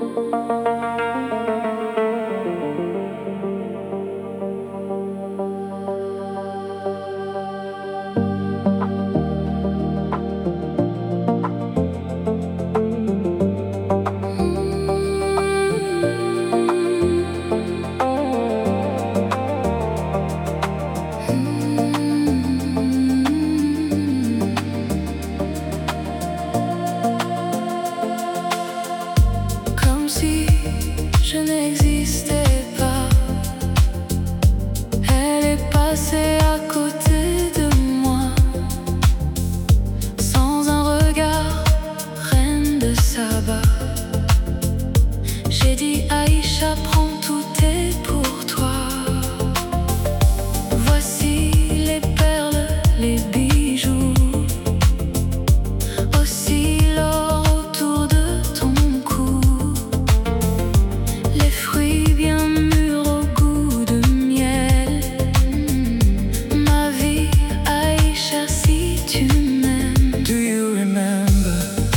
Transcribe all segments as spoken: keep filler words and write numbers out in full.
Je n'existais pas. Elle est passée à côté de moi, sans un regard, reine de Saba. J'ai dit Aïcha, prends, tout est pour toi. Voici les perles, les bijoux, aussi l'or autour de ton cou. Les fruits bien mûrs au goût de miel. Ma vie, Aïcha, si tu m'aimes. Do you remember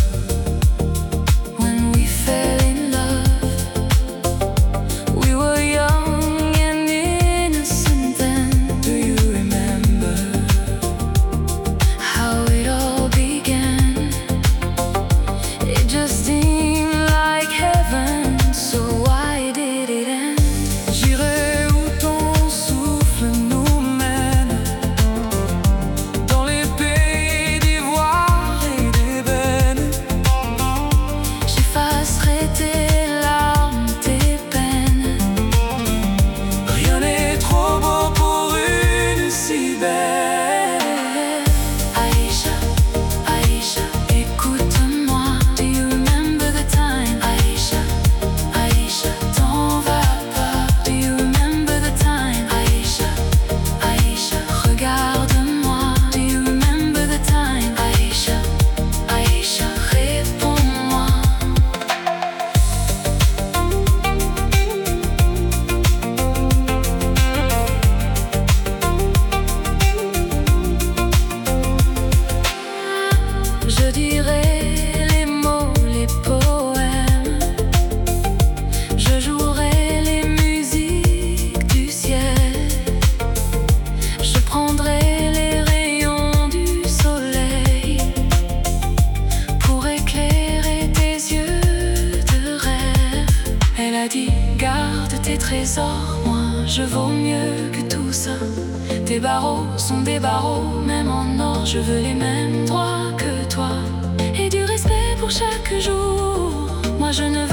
when we fell in love? We were young and innocent then. Do you remember How it all began? It just seemed like heaven, so why did it end? J'irai où ton souffle nous mène, dans les pays d'ivoire et d'ébène. J'effacerai tes larmes, tes peines. Rien n'est trop beau pour une si belle. Aïcha, Aïcha, écoute-moi. Do you remember the time? Aïcha, Aïcha, t'en vas pas. Do you remember the time? Aïcha, Aïcha, regarde-moi. Do you remember the time? Aïcha, Aïcha, réponds-moi. Je dirai les mots, les poèmes. Je jouerai les musiques du ciel. Je prendrai les rayons du soleil pour éclairer tes yeux de rêve. Elle a dit, garde tes trésors, moi je vaux mieux que tout ça. Tes barreaux sont des barreaux, même en or, je veux les mêmes droits que toi. Et du respect pour chaque jour, moi je ne veux